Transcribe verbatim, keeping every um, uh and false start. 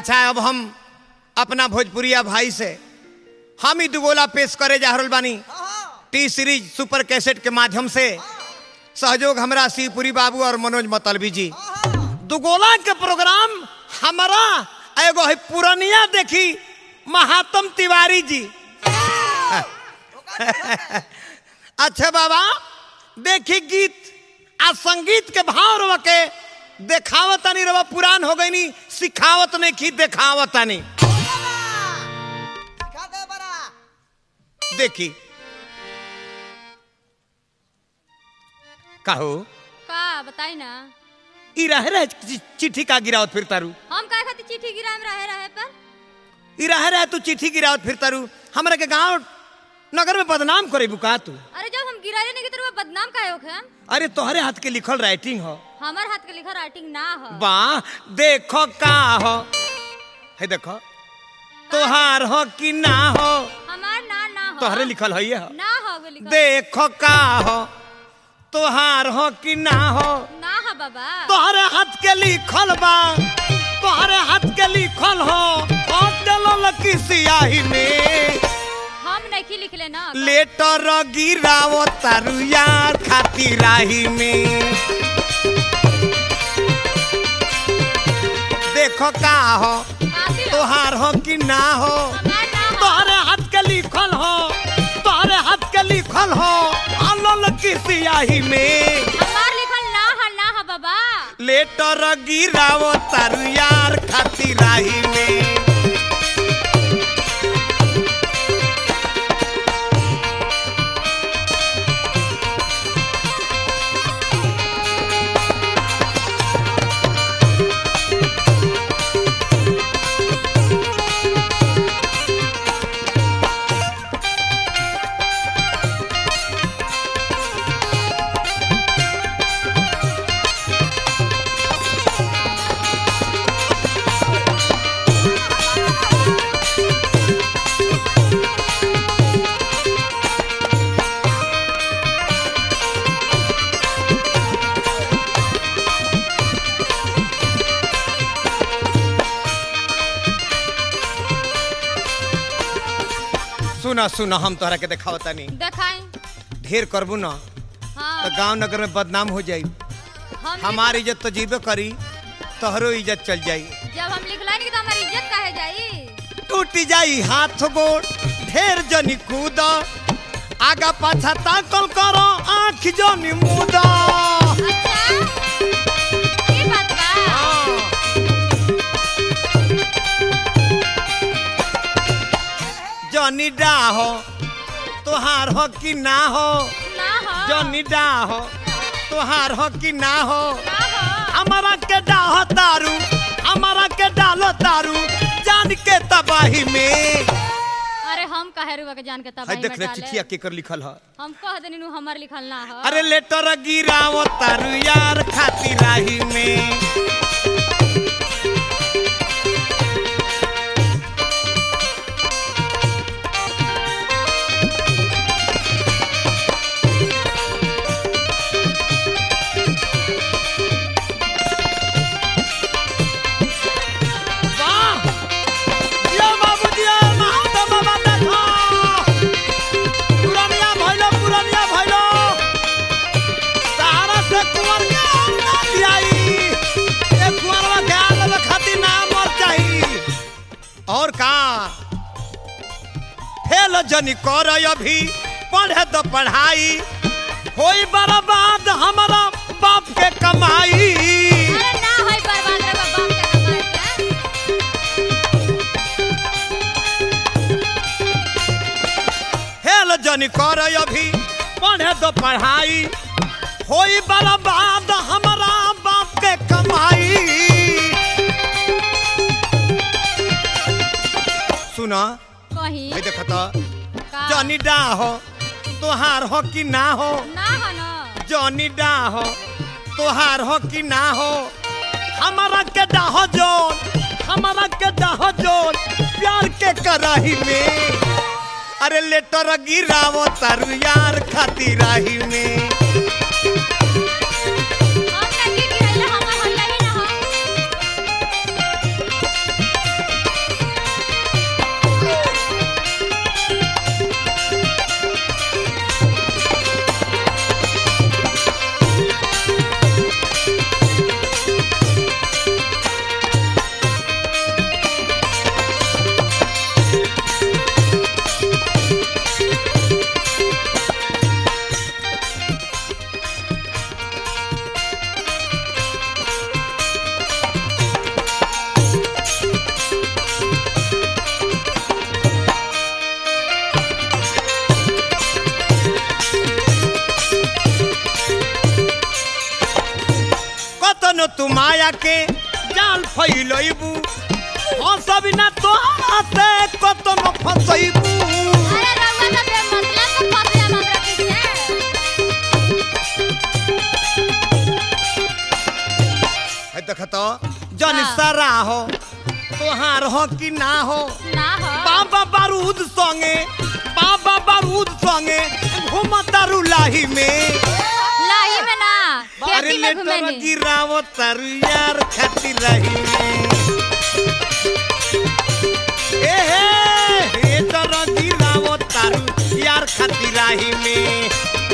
अच्छा अब हम अपना भोजपुरिया भाई से हम ही दुगोला पेश करे जा रहल बानी टी सीरीज सुपर कैसेट के माध्यम से। सहयोग हमरा शिवपुरी बाबू और मनोज मतलबी जी। दुगोला के प्रोग्राम हमारा एगो है पुरनिया देखी महात्म तिवारी जी। अच्छा बाबा देखी गीत आ संगीत के भाव रवा के देखावत नहीं रवा पुरान हो गई नहीं सिखावत नहीं की देखावत नहीं। देखी कहो का बताई ना ई रहे रहे चिट्ठी का गिरावत फिर तारू हम काहे खातिर चिट्ठी गिराम रहे रहे पर ई रहे रहे तू चिट्ठी गिरावत फिर तारू हमरा के गांव नगर में बदनाम करे बुका तू। अरे जब हम गिराए नहीं तो बदनाम काहे होखे हम? अरे तोहरे हाथ के लिखल राइटिंग हो। हमार हाथ के लिखल राइटिंग ना हो। वाह देखो का हो है देखो तोहार हो कि ना हो। हमार ना ना हो तोहरे लिखल है ये हो ना हो वो लिखल देखो का हो तोहार हो कि ना हो ना हो बाबा तोहरे हाथ के लिखल बा तोहरे हाथ के लिखल हो और चलो लकी सियाही में हम नहीं लिख लेना लेटर गिरावो तारू यार खातिर राही में। देखो का हो तोहार हो कि ना हो तोहरे हाथ के लिखल हो तोहरे हाथ के लिखल हो आलोल की सियाही में हमार लिखल ना हो ना हो बाबा लेटर गिरावो तारू यार खातिर राही में। सुना सुना हम तोहरा के देखावता नहीं देखाई ढेर करबू ना हाँ तो गांव नगर में बदनाम हो जाई हम हमारी इज्जत तो जीबे करी तोहरो इज्जत चल जाई जब हम लिखला नहीं तो हमारी इज्जत काहे जाई टूट जाई हाथ गोड़ ढेर जनी कूद आगा पाछा ताकल करो आँख जनी मुद। अच्छा ये बात बा जनी डाहो तोहार हो कि ना हो ना हो जनी डाहो तोहार हो कि ना हो ना हो हमारा के डाहो तारू हमारा के डालो तारू जान के तबाही में। अरे हम काहे रुआ के जान के तबाही हाय में देख रे डाले चिट्ठिया केकर लिखल है। हम कह देनी नु हमार लिखल ना हो। अरे लेटर गिरावो तारू यार खातिर राही में। और का फेल जनी कर अभी पढ़े तो पढ़ाई होई बर्बाद हमारा बाप के कमाई। अरे ना होई बर्बाद रे बाप के कमाई के फेल जनी कर अभी पढ़े तो पढ़ाई होई बर्बाद हमारा बाप के कमाई। सुना कहीं भाई देखा तो का जनी डाहो तोहार हो कि ना हो ना हो ना जनी डाहो तोहार हो कि ना हो हमारा के डाहो जोन हमारा के डाहो जोन प्यार के कराही में। अरे लेटर गिरावो तारू यार खातिर राही में। हम नहीं गिरले हमार हल्ला ही ना हो कतनो तू माया के जाल फैलैबू हाँ सब ना तो से कतनो फसैबू अरे रउआ तो बेमतलब के फंस जाम हमरा पीछे। है देखत जन सरा हो तोहार हो कि ना हो ना हो बाबा बारूद संगे बाबा बारूद संगे घूमतारू लाही में लाही में ना अरे खेती में लेटर घुमेनी। गिरावो तारू यार खातिर रही में ए हे लेटर गिरावो तारू यार खातिर रही में